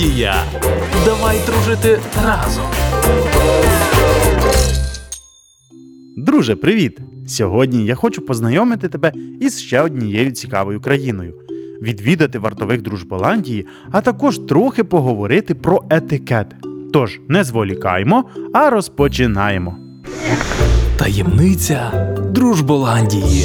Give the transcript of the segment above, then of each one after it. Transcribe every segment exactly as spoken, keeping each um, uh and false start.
Дружболандія! Давай дружити разом! Друже, привіт! Сьогодні я хочу познайомити тебе із ще однією цікавою країною. Відвідати вартових Дружболандії, а також трохи поговорити про етикет. Тож, не зволікаймо, а розпочинаємо. Таємниця Дружболандії.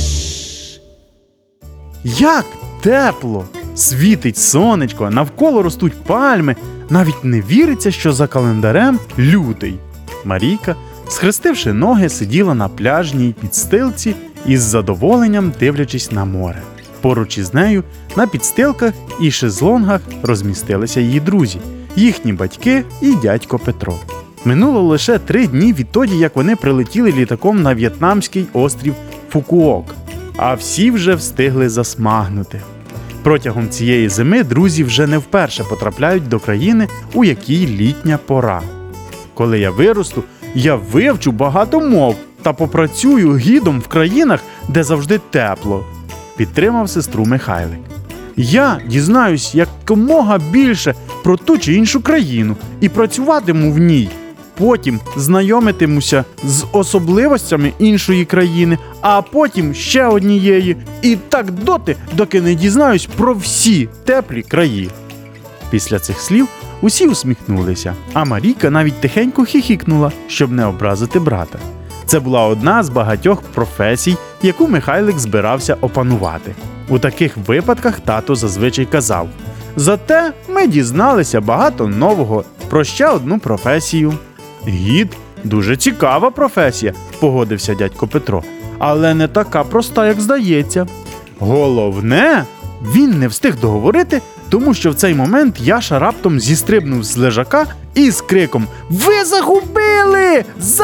Як тепло! Світить сонечко, навколо ростуть пальми. Навіть не віриться, що за календарем лютий. Марійка, схрестивши ноги, сиділа на пляжній підстилці із задоволенням дивлячись на море. Поруч із нею на підстилках і шезлонгах розмістилися її друзі, їхні батьки і дядько Петро. Минуло лише три дні відтоді, як вони прилетіли літаком на в'єтнамський острів Фукуок, а всі вже встигли засмагнути. Протягом цієї зими друзі вже не вперше потрапляють до країни, у якій літня пора. Коли я виросту, я вивчу багато мов та попрацюю гідом в країнах, де завжди тепло, підтримав сестру Михайлик. Я дізнаюсь якомога більше про ту чи іншу країну і працюватиму в ній. Потім знайомитимуся з особливостями іншої країни, а потім ще однієї. І так доти, доки не дізнаюсь про всі теплі краї. Після цих слів усі усміхнулися, а Марійка навіть тихенько хіхікнула, щоб не образити брата. Це була одна з багатьох професій, яку Михайлик збирався опанувати. У таких випадках тато зазвичай казав: «Зате ми дізналися багато нового про ще одну професію». «Гід – дуже цікава професія», – погодився дядько Петро, «але не така проста, як здається». Головне, він не встиг договорити, тому що в цей момент Яша раптом зістрибнув з лежака і з криком «Ви загубили!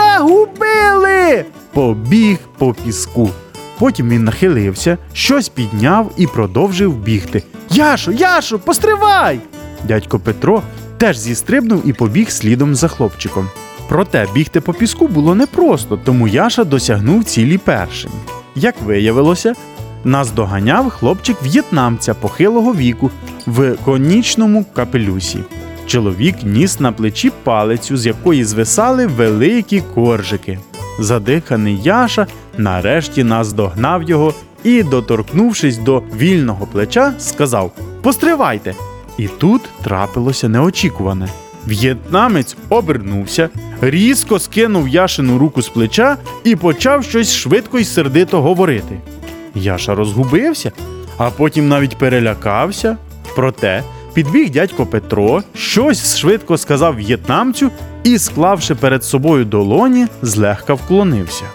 Загубили!» побіг по піску. Потім він нахилився, щось підняв і продовжив бігти. «Яшо, Яшо, постривай!» Дядько Петро теж зістрибнув і побіг слідом за хлопчиком. Проте бігти по піску було непросто, тому Яша досягнув цілі першим. Як виявилося, нас доганяв хлопчик-в'єтнамця похилого віку в конічному капелюсі. Чоловік ніс на плечі палицю, з якої звисали великі коржики. Задиханий Яша нарешті наздогнав його і, доторкнувшись до вільного плеча, сказав «Постривайте!». І тут трапилося неочікуване. В'єтнамець обернувся, різко скинув Яшину руку з плеча і почав щось швидко й сердито говорити. Яша розгубився, а потім навіть перелякався. Проте підбіг дядько Петро, щось швидко сказав в'єтнамцю і, склавши перед собою долоні, злегка вклонився.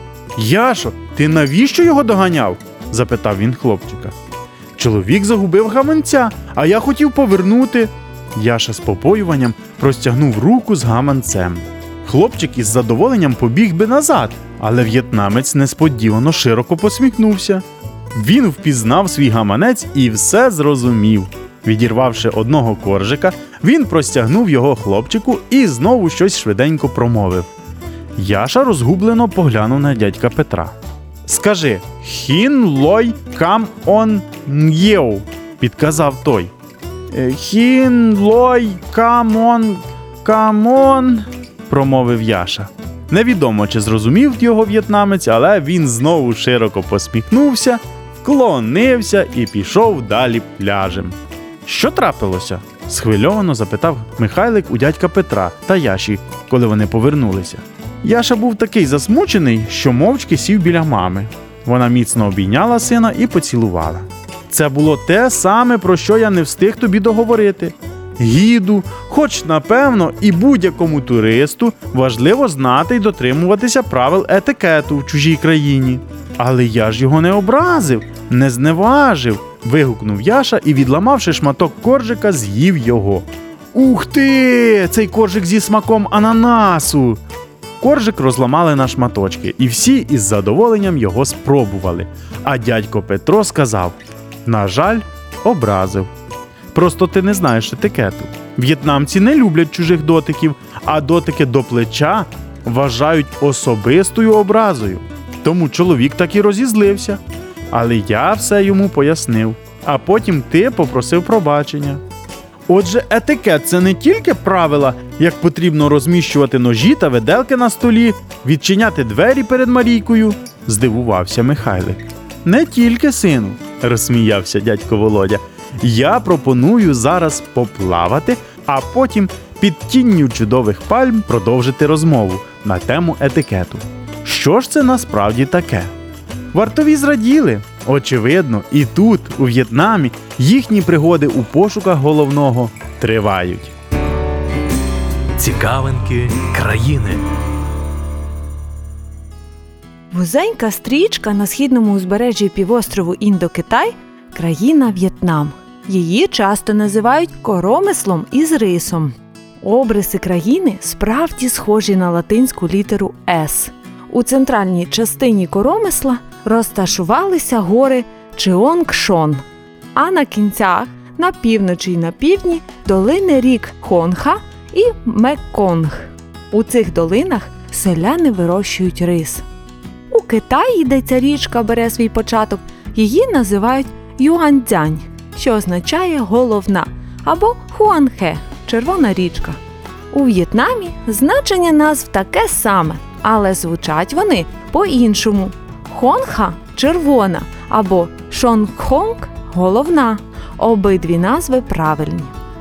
«Яшо, ти навіщо його доганяв?» – запитав він хлопчика. «Чоловік загубив гаманця, а я хотів повернути». Яша з попоюванням простягнув руку з гаманцем. Хлопчик із задоволенням побіг би назад, але в'єтнамець несподівано широко посміхнувся. Він впізнав свій гаманець і все зрозумів. Відірвавши одного коржика, він простягнув його хлопчику і знову щось швиденько промовив. Яша розгублено поглянув на дядька Петра. «Скажи, хін лой кам он н'єу», – підказав той. «Хін лой камон камон», – промовив Яша. Невідомо, чи зрозумів його в'єтнамець, але він знову широко посміхнувся, вклонився і пішов далі пляжем. «Що трапилося?» – схвильовано запитав Михайлик у дядька Петра та Яші, коли вони повернулися. Яша був такий засмучений, що мовчки сів біля мами. Вона міцно обійняла сина і поцілувала. «Це було те саме, про що я не встиг тобі договорити. Гіду, хоч, напевно, і будь-якому туристу важливо знати й дотримуватися правил етикету в чужій країні. Але я ж його не образив, не зневажив», – вигукнув Яша і, відламавши шматок коржика, з'їв його. «Ух ти! Цей коржик зі смаком ананасу!» Коржик розламали на шматочки, і всі із задоволенням його спробували. А дядько Петро сказав: «На жаль, образив. Просто ти не знаєш етикету. В'єтнамці не люблять чужих дотиків, а дотики до плеча вважають особистою образою. Тому чоловік так і розізлився. Але я все йому пояснив. А потім ти попросив пробачення». Отже, етикет – це не тільки правила, як потрібно розміщувати ножі та виделки на столі, відчиняти двері перед Марійкою, здивувався Михайлик. Не тільки, сину, розсміявся дядько Володя. Я пропоную зараз поплавати, а потім під тінню чудових пальм продовжити розмову на тему етикету. Що ж це насправді таке? Вартові зраділи. Очевидно, і тут, у В'єтнамі, їхні пригоди у пошуках головного тривають. Цікавинки країни. Вузенька стрічка на східному узбережжі півострову Індокитай – країна В'єтнам. Її часто називають коромислом із рисом. Обриси країни справді схожі на латинську літеру «С». У центральній частині коромисла розташувалися гори Чеонгшон, а на кінцях, на півночі й на півдні – долини рік Хонха і Меконг. У цих долинах селяни вирощують рис. У Китаї, де ця річка бере свій початок, її називають Юанцзянь, що означає «головна», або Хуанхе – «червона річка». У В'єтнамі значення назв таке саме, але звучать вони по-іншому. Хонха – червона, або Шонгхонг – головна. Обидві назви правильні.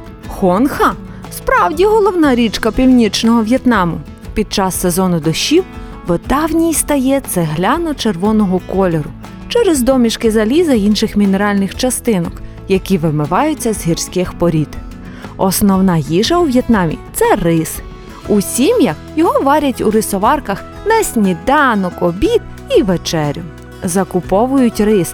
Хонха – справді головна річка північного В'єтнаму. Під час сезону дощів вода в ній стає цегляно-червоного кольору через домішки заліза й інших мінеральних частинок, які вимиваються з гірських порід. Основна їжа у В'єтнамі – це рис. У сім'ях його варять у рисоварках на сніданок, обід і вечерю. Закуповують рис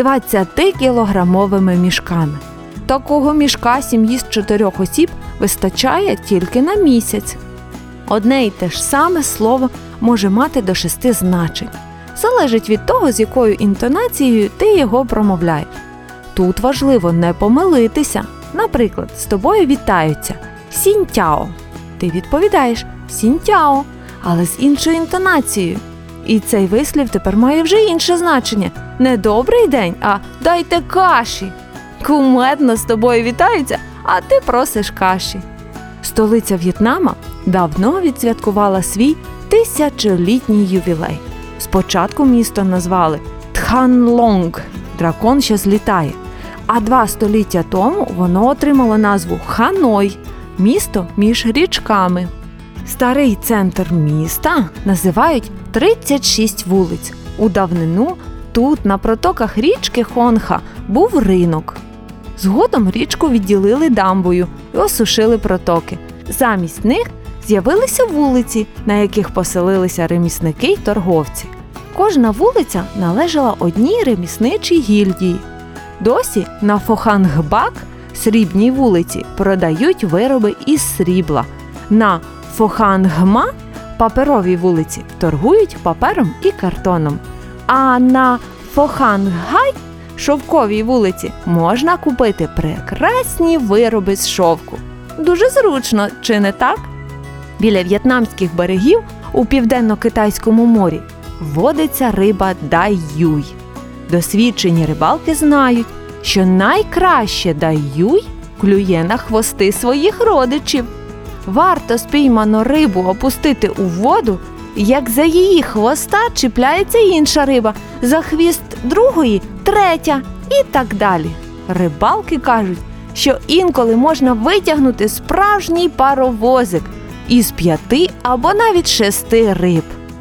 двадцятикілограмовими мішками. Такого мішка сім'ї з чотирьох осіб вистачає тільки на місяць. Одне й те ж саме слово може мати до шести значень. Залежить від того, з якою інтонацією ти його промовляєш. Тут важливо не помилитися. Наприклад, з тобою вітаються «сінтяо». Ти відповідаєш «сінтяо», але з іншою інтонацією. І цей вислів тепер має вже інше значення. Не «добрий день», а «дайте каші». Кумедно з тобою вітаються, а ти просиш каші. Столиця В'єтнама давно відсвяткувала свій тисячолітній ювілей. Спочатку місто назвали Тхан Лонг – дракон, що злітає. А два століття тому воно отримало назву Ханой – місто між річками. Старий центр міста називають тридцять шість вулиць. У давнину тут, на протоках річки Хонха, був ринок. Згодом річку відділили дамбою і осушили протоки. Замість них з'явилися вулиці, на яких поселилися ремісники й торговці. Кожна вулиця належала одній ремісничій гільдії. Досі на Фохангбак, срібній вулиці, продають вироби із срібла. На Фохангма, паперовій вулиці, торгують папером і картоном. А на Фоханггай, шовковій вулиці, можна купити прекрасні вироби з шовку. Дуже зручно, чи не так? Біля в'єтнамських берегів у Південно-Китайському морі водиться риба дай-юй. Досвідчені рибалки знають, що найкраще дай-юй клює на хвости своїх родичів. Варто спійману рибу опустити у воду, як за її хвоста чіпляється інша риба, за хвіст другої – третя і так далі. Рибалки кажуть, що інколи можна витягнути справжній паровозик із п'яти або навіть шести риб.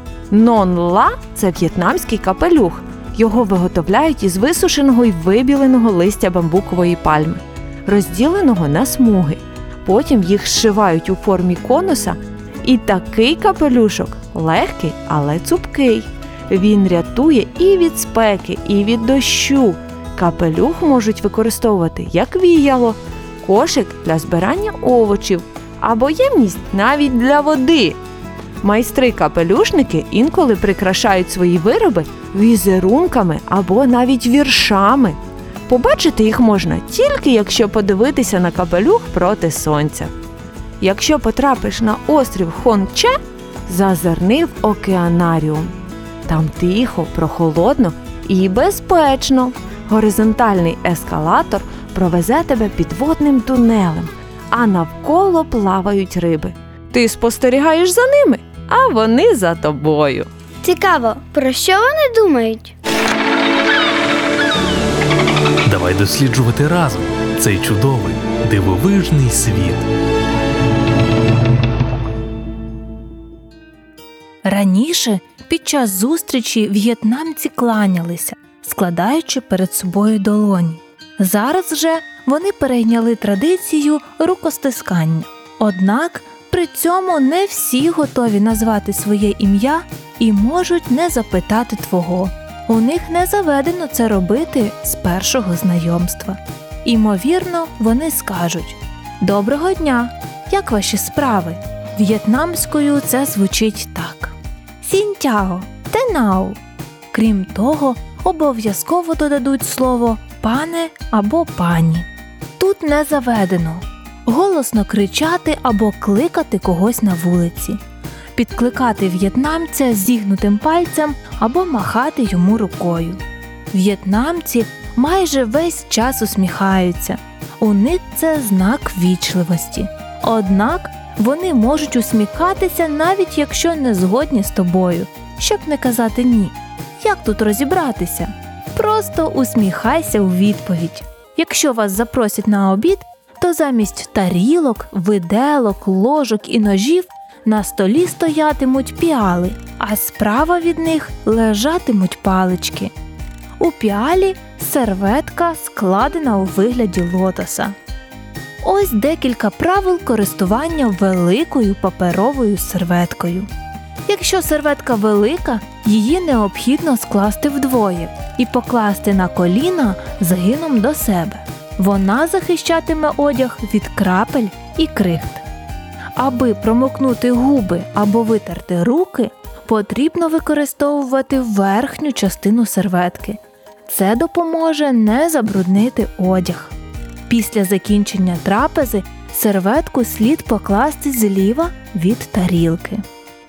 Нон-ла – це в'єтнамський капелюх. Його виготовляють із висушеного й вибіленого листя бамбукової пальми, розділеного на смуги. Потім їх зшивають у формі конуса, і такий капелюшок легкий, але цупкий. Він рятує і від спеки, і від дощу. Капелюх можуть використовувати як віяло, кошик для збирання овочів або ємність навіть для води. Майстри-капелюшники інколи прикрашають свої вироби візерунками або навіть віршами. Побачити їх можна тільки, якщо подивитися на капелюх проти сонця. Якщо потрапиш на острів Хонче, зазирни в океанаріум. Там тихо, прохолодно і безпечно. Горизонтальний ескалатор провезе тебе підводним тунелем. а навколо плавають риби. Ти спостерігаєш за ними, а вони за тобою. Цікаво, про що вони думають? Давай досліджувати разом цей чудовий, дивовижний світ. Раніше під час зустрічі в'єтнамці кланялися, складаючи перед собою долоні. Зараз же вони перейняли традицію рукостискання. Однак при цьому не всі готові назвати своє ім'я і можуть не запитати твого. У них не заведено це робити з першого знайомства. Імовірно, вони скажуть: «Доброго дня! Як ваші справи?» В'єтнамською це звучить так: «Сінь-тяо, те-нау». Крім того, обов'язково додадуть слово «пане» або «пані». Тут не заведено голосно кричати або кликати когось на вулиці, підкликати в'єтнамця зігнутим пальцем або махати йому рукою. В'єтнамці майже весь час усміхаються. У них це знак ввічливості. Однак вони можуть усміхатися, навіть якщо не згодні з тобою, щоб не казати «ні». Як тут розібратися? Просто усміхайся у відповідь. Якщо вас запросять на обід, то замість тарілок, виделок, ложок і ножів на столі стоятимуть піали, а справа від них лежатимуть палички. У піалі серветка складена у вигляді лотоса. Ось декілька правил користування великою паперовою серветкою. Якщо серветка велика, її необхідно скласти вдвоє і покласти на коліна згином до себе. Вона захищатиме одяг від крапель і крихт. Аби промокнути губи або витерти руки, потрібно використовувати верхню частину серветки. Це допоможе не забруднити одяг. Після закінчення трапези серветку слід покласти зліва від тарілки.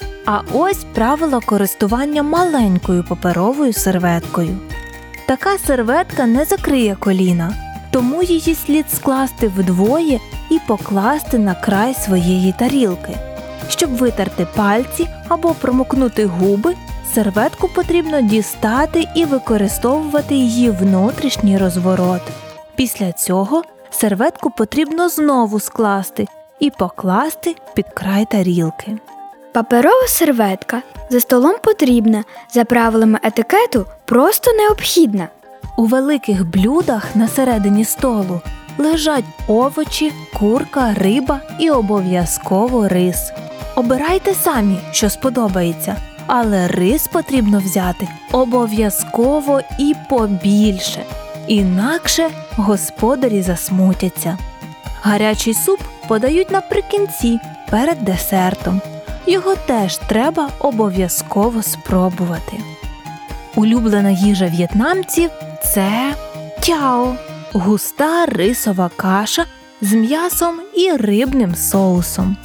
А ось правила користування маленькою паперовою серветкою. Така серветка не закриє коліна, тому її слід скласти вдвоє і покласти на край своєї тарілки. Щоб витерти пальці або промокнути губи, серветку потрібно дістати і використовувати її внутрішній розворот. Після цього серветку потрібно знову скласти і покласти під край тарілки. Паперова серветка за столом потрібна, за правилами етикету просто необхідна. У великих блюдах на середині столу лежать овочі, курка, риба і обов'язково рис. Обирайте самі, що сподобається, але рис потрібно взяти обов'язково і побільше, інакше господарі засмутяться. Гарячий суп подають наприкінці, перед десертом. Його теж треба обов'язково спробувати. Улюблена їжа в'єтнамців – це тяо – густа рисова каша з м'ясом і рибним соусом.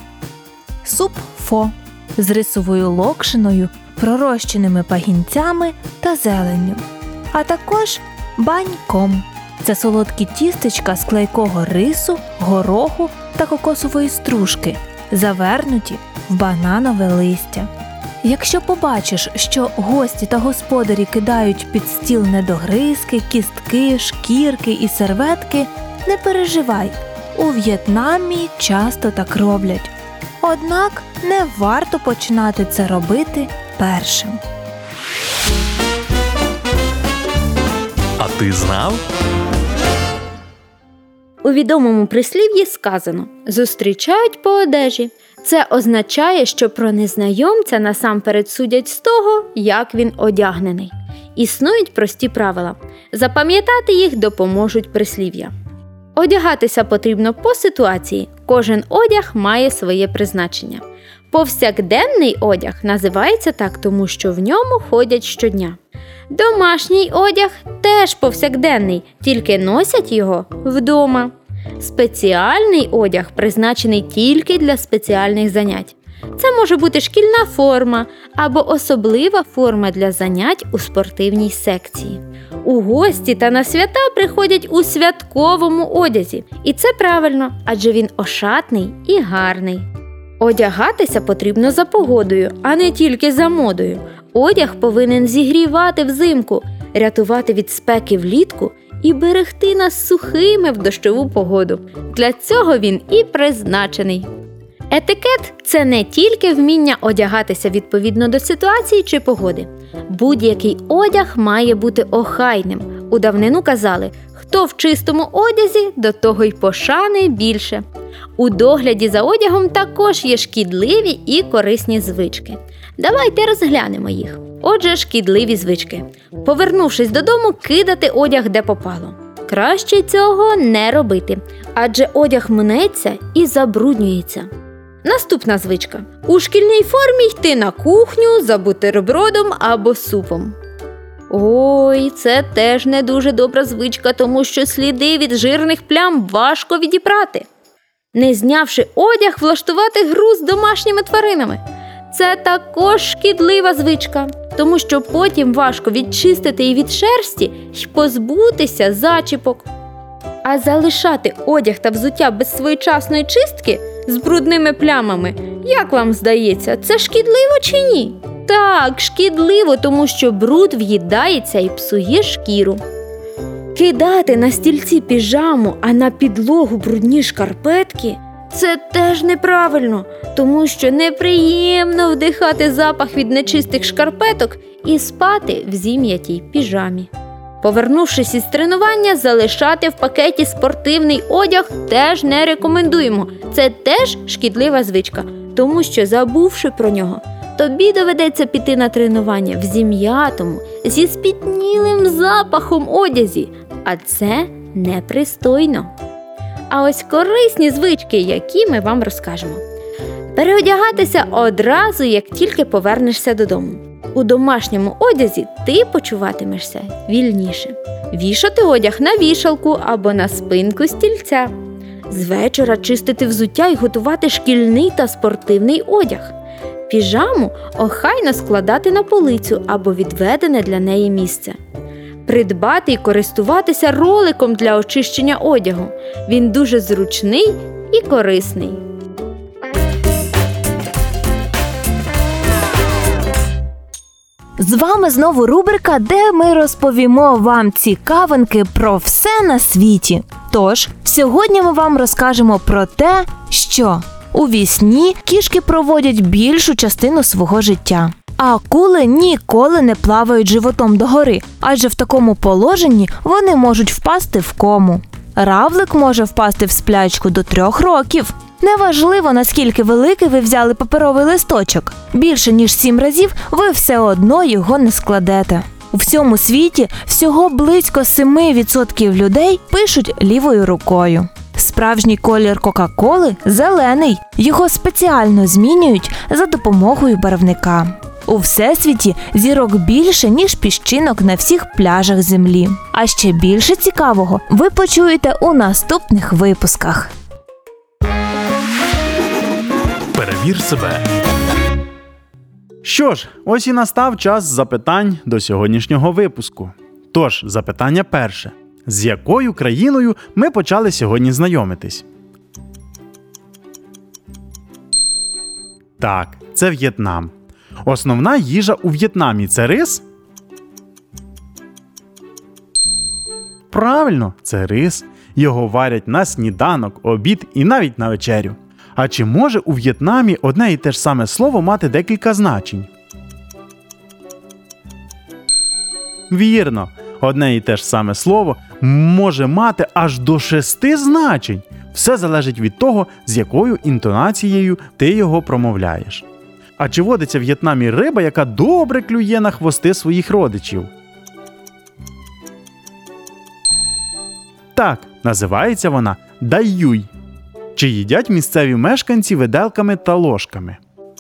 Суп фо – з рисовою локшиною, пророщеними пагінцями та зеленню. А також бань-ком – це солодкі тістечка з клейкого рису, гороху та кокосової стружки, завернуті в бананове листя. Якщо побачиш, що гості та господарі кидають під стіл недогризки, кістки, шкірки і серветки, не переживай, у В'єтнамі часто так роблять. Однак не варто починати це робити першим. А ти знав? У відомому прислів'ї сказано «зустрічають по одежі». Це означає, що про незнайомця насамперед судять з того, як він одягнений. Існують прості правила. Запам'ятати їх допоможуть прислів'я. Одягатися потрібно по ситуації. Кожен одяг має своє призначення. Повсякденний одяг називається так, тому що в ньому ходять щодня. Домашній одяг теж повсякденний, тільки носять його вдома. Спеціальний одяг призначений тільки для спеціальних занять. Це може бути шкільна форма або особлива форма для занять у спортивній секції. У гості та на свята приходять у святковому одязі. І це правильно, адже він ошатний і гарний. Одягатися потрібно за погодою, а не тільки за модою. Одяг повинен зігрівати взимку, рятувати від спеки влітку і берегти нас сухими в дощову погоду. Для цього він і призначений. Етикет – це не тільки вміння одягатися відповідно до ситуації чи погоди. Будь-який одяг має бути охайним. У давнину казали, хто в чистому одязі, до того й пошани більше. У догляді за одягом також є шкідливі і корисні звички. Давайте розглянемо їх. Отже, шкідливі звички. Повернувшись додому, кидати одяг де попало. Краще цього не робити, адже одяг мнеться і забруднюється. Наступна звичка. У шкільній формі йти на кухню за бутербродом або супом. Ой, це теж не дуже добра звичка, тому що сліди від жирних плям важко відіпрати. Не знявши одяг, влаштувати гру з домашніми тваринами. Це також шкідлива звичка, тому що потім важко відчистити її від шерсті й позбутися зачіпок. А залишати одяг та взуття без своєчасної чистки з брудними плямами, як вам здається, це шкідливо чи ні? Так, шкідливо, тому що бруд в'їдається і псує шкіру. Кидати на стільці піжаму, а на підлогу брудні шкарпетки – це теж неправильно, тому що неприємно вдихати запах від нечистих шкарпеток і спати в зім'ятій піжамі. Повернувшись із тренування, залишати в пакеті спортивний одяг теж не рекомендуємо. Це теж шкідлива звичка, тому що, забувши про нього, тобі доведеться піти на тренування в зім'ятому, зі спітнілим запахом одязі, а це непристойно. А ось корисні звички, які ми вам розкажемо. Переодягатися одразу, як тільки повернешся додому. У домашньому одязі ти почуватимешся вільніше. Вішати одяг на вішалку або на спинку стільця. З вечора чистити взуття і готувати шкільний та спортивний одяг. Піжаму охайно складати на полицю або відведене для неї місце. Придбати і користуватися роликом для очищення одягу. Він дуже зручний і корисний. З вами знову рубрика, де ми розповімо вам цікавинки про все на світі. Тож, сьогодні ми вам розкажемо про те, що у вісні кішки проводять більшу частину свого життя. А акули ніколи не плавають животом догори, адже в такому положенні вони можуть впасти в кому. Равлик може впасти в сплячку до трьох років. Неважливо, наскільки великий ви взяли паперовий листочок. Більше ніж сім разів ви все одно його не складете. У всьому світі всього близько сім відсотків людей пишуть лівою рукою. Справжній колір Кока-Коли – зелений. Його спеціально змінюють за допомогою барвника. У всесвіті зірок більше, ніж піщинок на всіх пляжах Землі. А ще більше цікавого ви почуєте у наступних випусках. Перевір себе. Що ж, ось і настав час запитань до сьогоднішнього випуску. Тож, запитання перше. З якою країною ми почали сьогодні знайомитись? Так, це В'єтнам. Основна їжа у В'єтнамі – це рис? Правильно, це рис. Його варять на сніданок, обід і навіть на вечерю. А чи може у В'єтнамі одне і те ж саме слово мати декілька значень? Вірно, одне і те ж саме слово може мати аж до шести значень. Все залежить від того, з якою інтонацією ти його промовляєш. А чи водиться в В'єтнамі риба, яка добре клює на хвости своїх родичів? Так, називається вона дай-юй. Чи їдять місцеві мешканці виделками та ложками?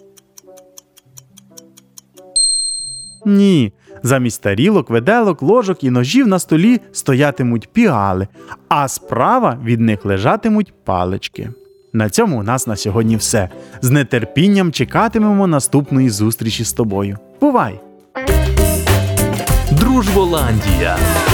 Ні. Замість тарілок, виделок, ложок і ножів на столі стоятимуть піали, а справа від них лежатимуть палички. На цьому у нас на сьогодні все. З нетерпінням чекатимемо наступної зустрічі з тобою. Бувай! Дружболандія.